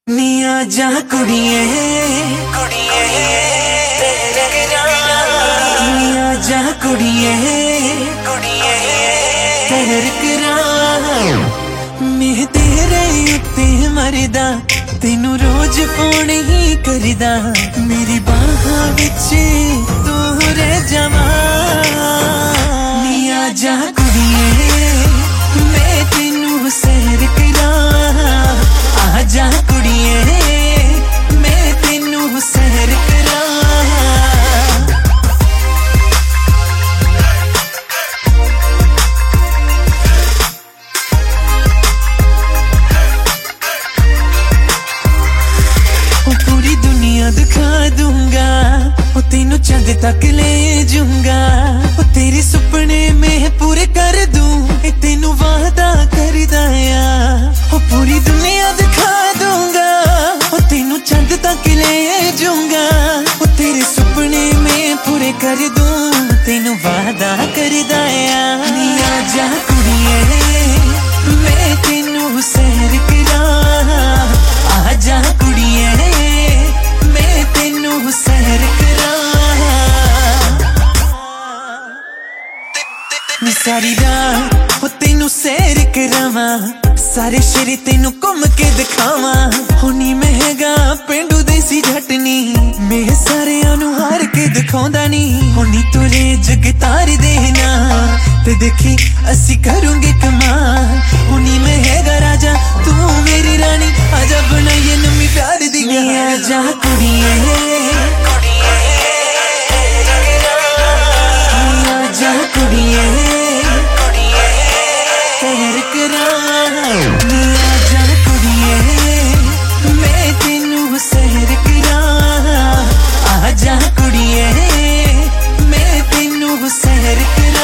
निया जा कुड़िए कुड़िए निया जा कुड़िए कुड़िए तेर करा मैं तेरे उत्ते मरदा तेनू रोज फोन ही करदा मेरी बाहां विच तू रह जावा निया जा कुड़िए मैं तेनू सैर करा आ जा कुड़िए मैं तेनू सैर करा पूरी दुनिया दिखा दूंगा वो तेनू चंद तक ले जाऊंगा वो तेरे सुपने में पूरे कर दूं तेनू वादा कर दाया वो पूरी दुनिया दिखा दूंगा वो तेनू चंद तक ले जाऊंगा वो तेरे सुपने में पूरे कर दूं तेनू वादा कर दाया निया जा कुड़िए मैं तेनू सैर करा आ जा कुड़िए मैं तेनू सैर करा सारी रात वो तेनू सैर करावा सारे शहर तेनू घूम के दिखावा होनी महंगा पेंडू देसी झटनी मैं सारे हार के दिखाउंदा नहीं होनी तुरे जग तार देना ते देखी असी करूंगे कमाल होनी महंगा राजा तू मेरी रानी आजा बनाइए नमी प्यार दी आजा कुड़िए आजा कुड़िए सैर करा आजा कुड़िए मैं तेनू सैर करा आजा कुड़िए मैं तेनू सैर करा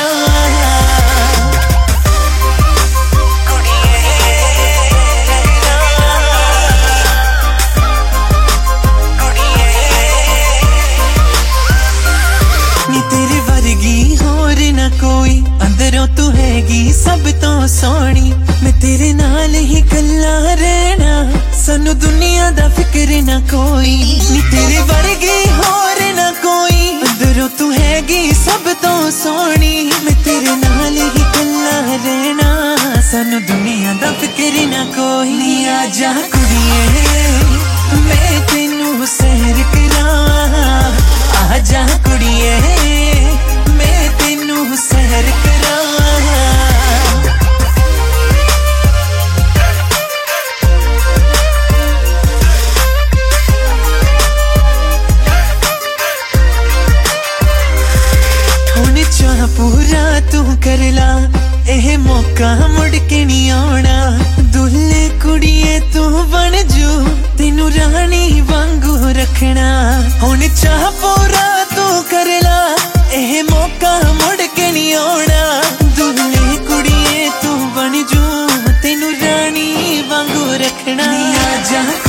तेरे वर्गी होर ना कोई अंदरों तू हैगी सब तो सोहनी मैं तेरे नाल ही कल्ला रहना सानू दुनिया दा फिक्र ना कोई नी तेरे वर्गी होर ना कोई अंदरों तू हैगी सब तो सोहनी मैं तेरे नाल ही कल्ला रहना सानू दुनिया दा फिक्र ना कोई नी आजा कुड़िए मैं तेनू सैर करा आजा कुड़िए मैं तेनू सैर करा हुण चाह पूरा तू कर ला एह मौका मुड़ के नहीं आना दुल्ले कुड़िए तू बन जू तेनू रानी वांगू रखना हुण चाह पूरा तू कर ला एह मौका मुड़ के नहीं आना दुल्ले कुड़िए तू बन जू तेनू रानी वांगू रखना आजा